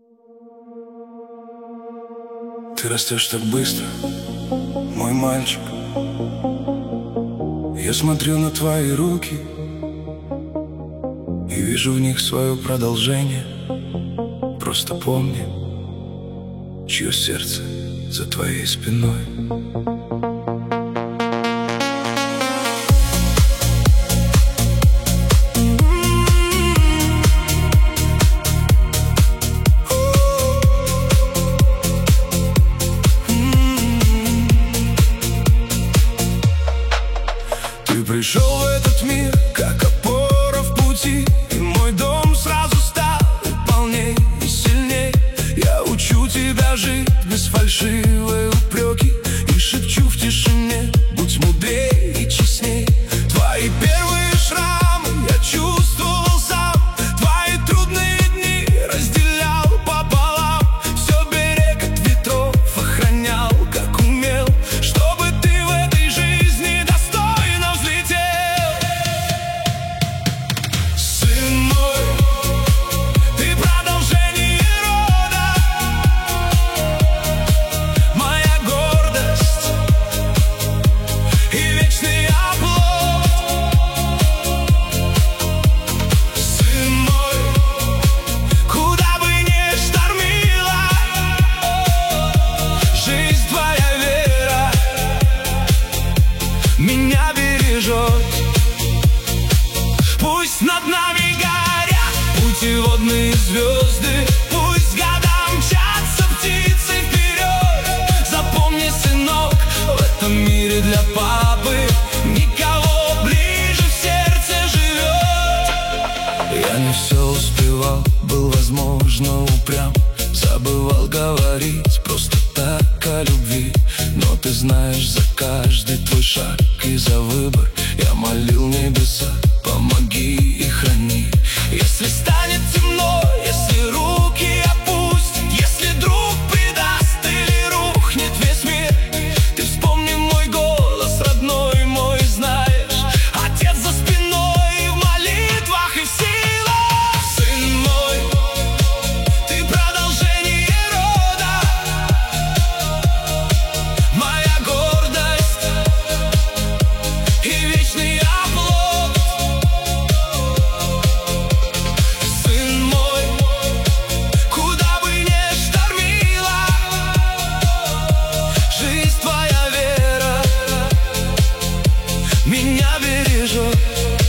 Ты растешь так быстро, мой мальчик. Я смотрю на твои руки и вижу в них свое продолжение. Просто помни, чье сердце за твоей спиной. Ты пришел в этот мир, как опора в пути, и мой дом сразу стал полней и сильней. Я учу тебя жить без фальшивой упреки и шепчу в тишине: будь мудрей и честней. Твои первые шрамы я чувствовал сам, твои трудные дни разделял пополам. Все берег от ветров, охранял, как умел, чтобы ты в этой жизни достойно взлетел. Сын мой, ты продолжение рода, моя гордость и вечный оплот. Сын мой, куда бы ни штормила жизнь, твоя вера меня бережет. Пусть над нами горят путеводные звезды, пусть года мчатся птицы вперед. Запомни, сынок, в этом мире для папы никого ближе в сердце живет. Я не все успевал, был, возможно, упрям, забывал говорить просто так о любви. Но ты знаешь, за каждый твой шаг и за выбор я молил небеса: помоги и храни. Если станет темно, если руки опустят, если друг предаст или рухнет весь мир, ты вспомни мой голос, родной мой, знаешь, отец за спиной и в молитвах, и в силах. Сын мой, ты продолжение рода, моя гордость и вечный оплот. Сын мой, куда бы ни штормила жизнь, твоя вера меня бережет.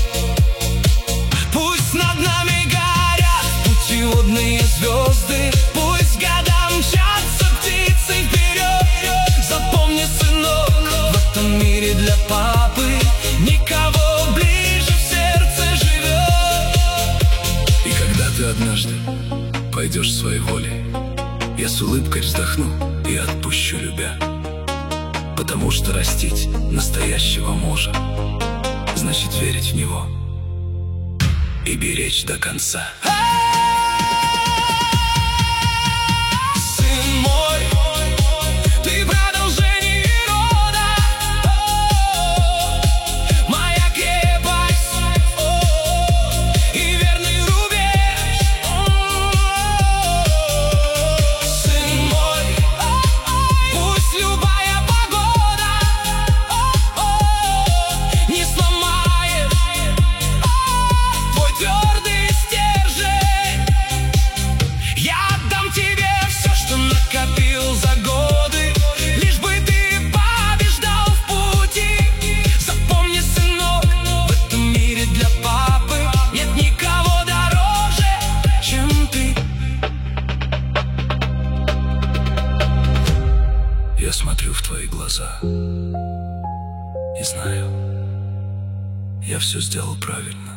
Пусть над нами горят путеводные звезды, пусть года мчатся птицы вперед. Запомни, сынок, в этом мире для папы никого ближе в сердце живет. И когда ты однажды пойдешь своей волей, я с улыбкой вздохну и отпущу, любя. Потому что растить настоящего мужа значит верить в него и беречь до конца. Сын мой, ты продолжение рода, моя крепость и верный рубеж. Сын мой, пусть любая погода не сломает твой твердый стержень. Я отдам тебе все, что накопил за годы, лишь бы ты побеждал в пути. Запомни, сынок, в этом мире для папы нет никого дороже, чем ты. Я смотрю в твои глаза и знаю, я все сделал правильно.